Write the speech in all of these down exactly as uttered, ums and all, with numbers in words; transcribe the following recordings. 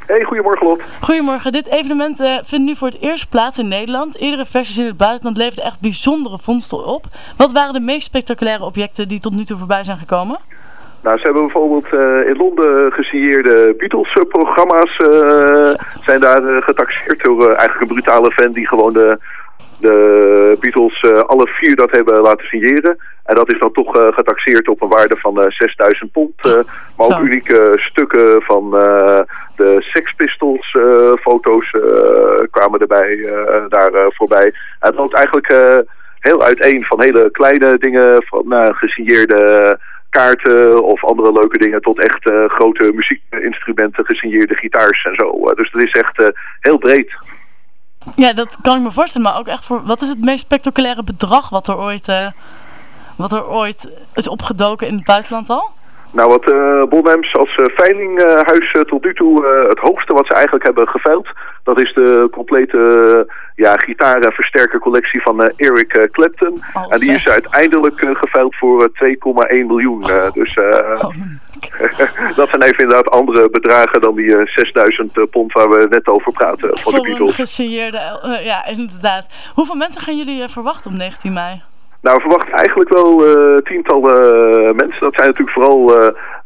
Hey, goedemorgen Lot. Goedemorgen. Dit evenement uh, vindt nu voor het eerst plaats in Nederland. Eerdere versies in het buitenland leverden echt bijzondere vondsten op. Wat waren de meest spectaculaire objecten die tot nu toe voorbij zijn gekomen? Nou, ze hebben bijvoorbeeld uh, in Londen gesigneerde Beatles-programma's. Uh, zijn daar uh, getaxeerd door uh, eigenlijk een brutale fan die gewoon de, de Beatles uh, alle vier dat hebben laten signeren. En dat is dan toch uh, getaxeerd op een waarde van uh, zesduizend pond. Uh, maar ook Zo. unieke stukken van uh, de Sex Pistols uh, foto's uh, kwamen erbij uh, daar uh, voorbij. En het loopt eigenlijk uh, heel uiteen van hele kleine dingen, van uh, gesigneerde kaarten of andere leuke dingen tot echt uh, grote muziekinstrumenten, gesigneerde gitaars en zo. Uh, dus dat is echt uh, heel breed. Ja, dat kan ik me voorstellen, maar ook echt voor, wat is het meest spectaculaire bedrag wat er ooit, uh, wat er ooit is opgedoken in het buitenland al? Nou, wat uh, Bonhams als uh, veilinghuis uh, tot nu toe uh, het hoogste wat ze eigenlijk hebben geveild, dat is de complete uh, ja, gitaar- en versterkercollectie van uh, Eric uh, Clapton. Oh, en die vet. is uiteindelijk uh, geveild voor uh, twee komma één miljoen. Uh, oh. Dus uh, oh. dat zijn even inderdaad andere bedragen dan die uh, zesduizend uh, pond waar we net over praten van voor de Beatles. Een gesigneerde, uh, ja, inderdaad. Hoeveel mensen gaan jullie uh, verwachten op negentien mei? Nou, we verwachten eigenlijk wel uh, tientallen uh, mensen. Dat zijn natuurlijk vooral uh,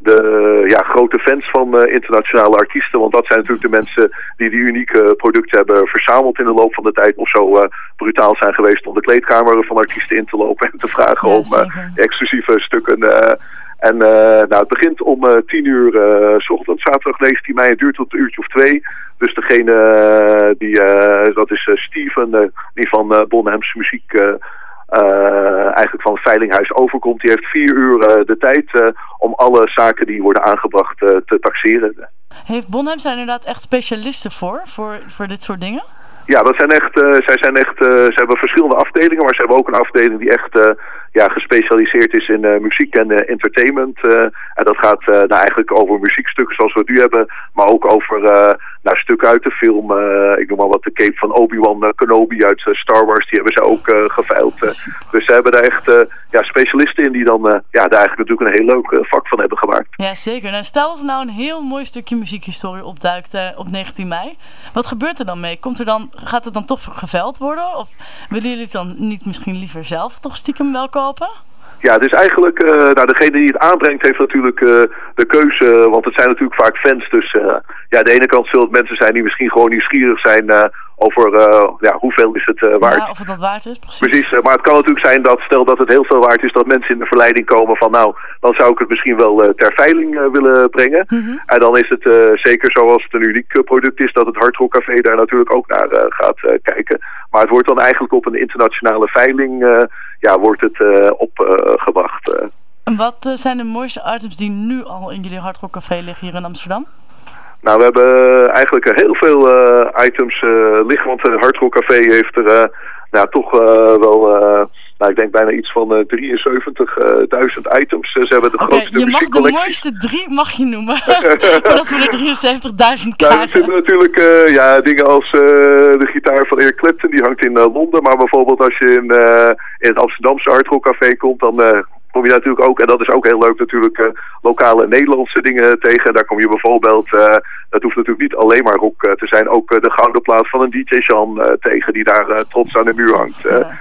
de uh, ja, grote fans van uh, internationale artiesten. Want dat zijn natuurlijk de mensen die die unieke producten hebben verzameld in de loop van de tijd. Of zo uh, brutaal zijn geweest om de kleedkamer van artiesten in te lopen en te vragen ja, om uh, exclusieve stukken. Uh, en uh, nou, het begint om uh, tien uur uh, 's ochtends, zaterdag negentien mei. Het duurt tot een uurtje of twee. Dus degene uh, die, uh, dat is uh, Steven, uh, die van uh, Bonhams muziek... Uh, Uh, eigenlijk van het veilinghuis overkomt. Die heeft vier uur uh, de tijd uh, om alle zaken die worden aangebracht uh, te taxeren. Heeft Bonhams daar inderdaad echt specialisten voor, voor, voor dit soort dingen? Ja, dat zijn echt, uh, zij zijn echt, uh, ze hebben verschillende afdelingen, maar ze hebben ook een afdeling die echt uh, ja, gespecialiseerd is in uh, muziek en uh, entertainment. Uh, en dat gaat uh, nou, eigenlijk over muziekstukken zoals we het nu hebben, maar ook over uh, nou, stukken uit de film. Uh, ik noem maar wat de cape van Obi-Wan uh, Kenobi uit uh, Star Wars, die hebben ze ook uh, geveild. Uh, dus ze hebben daar echt uh, ja, specialisten in die dan uh, ja, daar eigenlijk natuurlijk een heel leuk uh, vak van hebben gemaakt. Ja, zeker. Nou, stel dat er nou een heel mooi stukje muziekhistorie opduikt uh, op negentien mei. Wat gebeurt er dan mee? Komt er dan, gaat het dan toch geveild worden? Of willen jullie het dan niet misschien liever zelf toch stiekem wel kopen? Ja, dus eigenlijk, uh, nou, degene die het aanbrengt heeft natuurlijk uh, de keuze, want het zijn natuurlijk vaak fans. Dus uh, ja, aan de ene kant zullen het mensen zijn die misschien gewoon nieuwsgierig zijn uh, over uh, ja, hoeveel is het uh, waard. Ja, of het wat waard is, precies. Precies, uh, maar het kan natuurlijk zijn dat, stel dat het heel veel waard is, dat mensen in de verleiding komen van nou, dan zou ik het misschien wel uh, ter veiling uh, willen brengen. Mm-hmm. En dan is het uh, zeker zoals het een uniek uh, product is, dat het Hard Rock Café daar natuurlijk ook naar uh, gaat uh, kijken. Maar het wordt dan eigenlijk op een internationale veiling, uh, ja, wordt het uh, opgebracht. Uh, uh. En wat uh, zijn de mooiste items die nu al in jullie Hard Rock Café liggen hier in Amsterdam? Nou, we hebben eigenlijk heel veel uh, items uh, liggen, want het Hard Rock Café heeft er uh, nou, toch uh, wel, uh, nou, ik denk bijna iets van uh, drieënzeventigduizend items. Uh, ze hebben de okay, grootste je mag muziekcollectie. De mooiste drie mag je noemen, voordat we de drieënzeventigduizend krijgen. Nou, er zitten natuurlijk uh, ja, dingen als uh, de gitaar van Eric Clapton, die hangt in uh, Londen. Maar bijvoorbeeld als je in, uh, in het Amsterdamse Hard Rock Café komt, dan... Uh, kom je natuurlijk ook, en dat is ook heel leuk natuurlijk, uh, lokale Nederlandse dingen tegen. Daar kom je bijvoorbeeld, uh, dat hoeft natuurlijk niet alleen maar rock uh, te zijn, ook uh, de gouden plaat van een D J Jean uh, tegen, die daar uh, trots aan de muur hangt. Uh. Ja.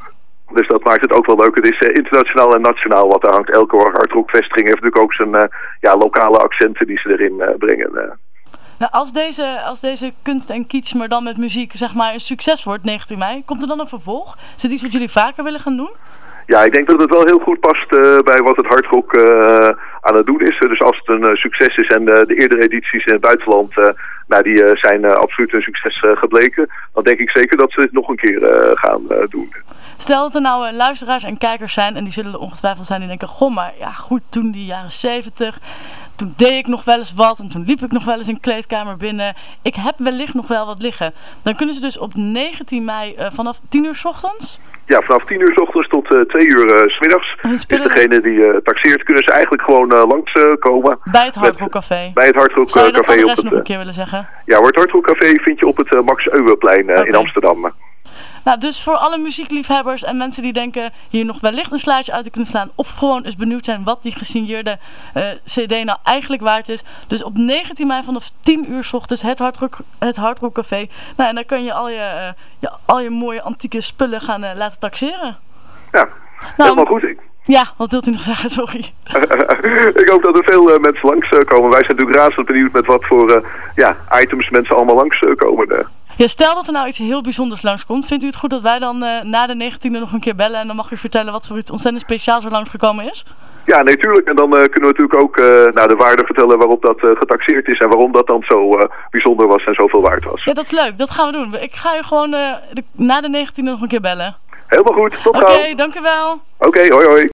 Dus dat maakt het ook wel leuk. Het is uh, internationaal en nationaal wat daar hangt. Elke hardrockvestiging heeft natuurlijk ook zijn uh, ja, lokale accenten die ze erin uh, brengen. Uh. Nou, als deze, als deze kunst en kitsch, maar dan met muziek, zeg maar, een succes wordt, negentien mei, komt er dan een vervolg? Is het iets wat jullie vaker willen gaan doen? Ja, ik denk dat het wel heel goed past uh, bij wat het hardrock uh, aan het doen is. Dus als het een uh, succes is en uh, de eerdere edities in het buitenland, uh, nou, die uh, zijn uh, absoluut een succes uh, gebleken, dan denk ik zeker dat ze dit nog een keer uh, gaan uh, doen. Stel dat er nou uh, luisteraars en kijkers zijn, en die zullen er ongetwijfeld zijn, die denken, goh, maar ja goed, toen die jaren zeventig, toen deed ik nog wel eens wat en toen liep ik nog wel eens een kleedkamer binnen. Ik heb wellicht nog wel wat liggen. Dan kunnen ze dus op negentien mei uh, vanaf tien uur 's ochtends... Ja, vanaf tien uur 's ochtends tot uh, twee uur uh, 's middags. Is degene die uh, taxeert, kunnen ze eigenlijk gewoon uh, langs uh, komen. Bij het Hard Rock Café. Bij het Hard Rock Café. Zou je dat adres op het, nog een keer willen zeggen? Ja, het Hard Rock Café vind je op het uh, Max Euweplein uh, okay. in Amsterdam. Nou, dus voor alle muziekliefhebbers en mensen die denken hier nog wellicht een slaatje uit te kunnen slaan, of gewoon eens benieuwd zijn wat die gesigneerde uh, cd nou eigenlijk waard is. Dus op negentien mei vanaf tien uur 's ochtends het Hardrock, het Hardrock Café. Nou, en dan kun je al je, uh, je, al je mooie antieke spullen gaan uh, laten taxeren. Ja, nou, helemaal goed. Ja, wat wilt u nog zeggen? Sorry. Ik hoop dat er veel uh, mensen langskomen. Wij zijn natuurlijk razend benieuwd met wat voor uh, ja, items mensen allemaal langskomen. Uh. Ja, stel dat er nou iets heel bijzonders langskomt. Vindt u het goed dat wij dan uh, na de negentiende nog een keer bellen en dan mag u vertellen wat voor iets ontzettend speciaals er langsgekomen is? Ja, nee, tuurlijk. En dan uh, kunnen we natuurlijk ook uh, nou, de waarde vertellen waarop dat uh, getaxeerd is en waarom dat dan zo uh, bijzonder was en zoveel waard was. Ja, dat is leuk. Dat gaan we doen. Ik ga u gewoon uh, de, na de negentiende nog een keer bellen. Helemaal goed. Tot gauw. Oké, dank u wel. Oké, hoi hoi.